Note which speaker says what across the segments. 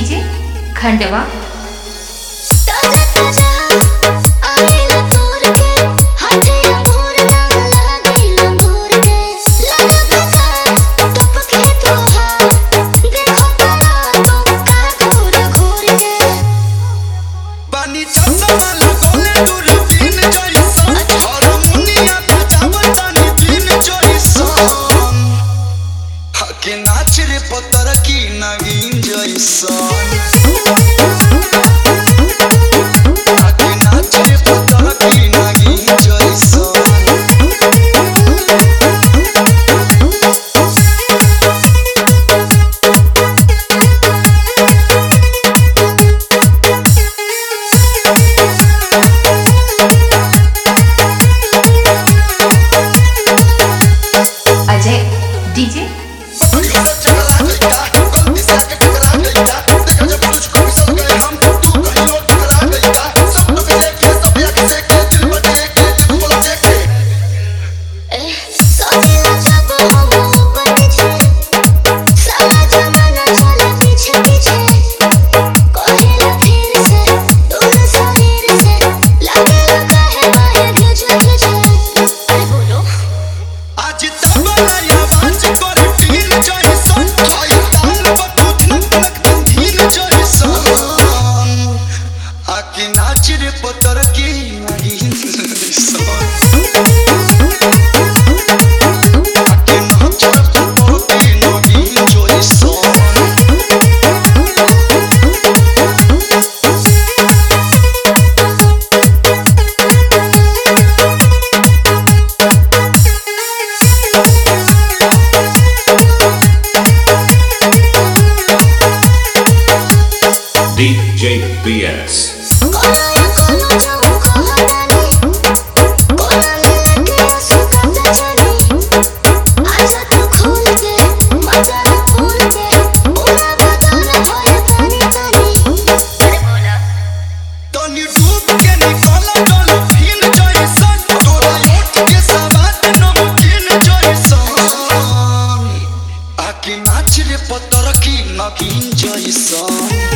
Speaker 1: DJ Khandwa.
Speaker 2: नाच रे पत्थर की नगीन जैसन नाच रे पत्थर की नगीन जैसन
Speaker 1: अजय डीजे नाच रे पत्थर की नगीन
Speaker 3: DJ BS
Speaker 2: नाच रे पत्थर की नगीन जैसन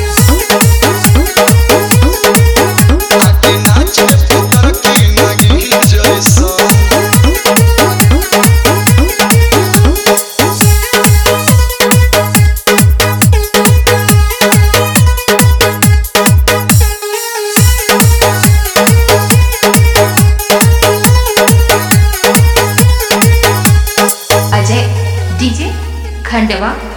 Speaker 2: नाच रे पत्थर की नगीन जैसन
Speaker 1: अजय डीजे खंडवा।